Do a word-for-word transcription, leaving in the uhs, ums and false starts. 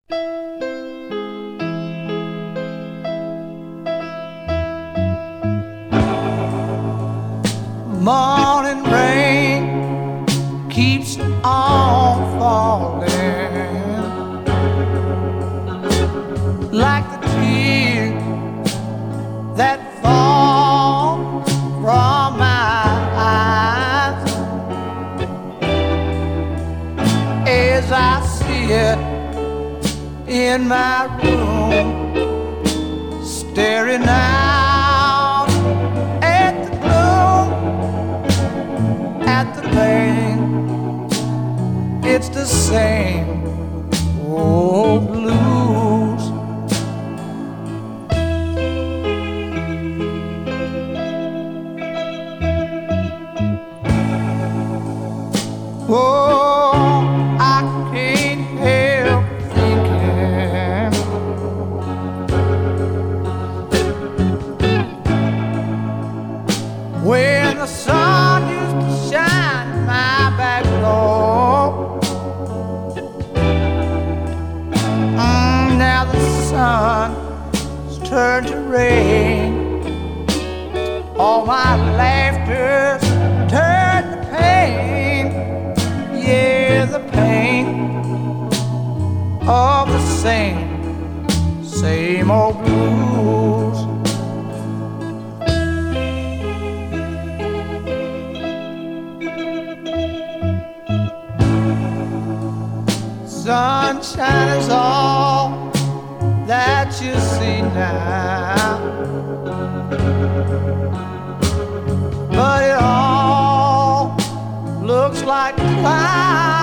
Morning rain keeps on falling like the tears that fall from my eyes as I sit in my room staring out at the gloom, at the rain. It's the same old blues. Oh, I can't help thinking when the sun used to shine in my back door. Mm, now the sun's turned to rain. All my laughter's turned to pain. Yeah, the pain of the same, same old blues. Sunshine is all that you see now, but it all looks like clouds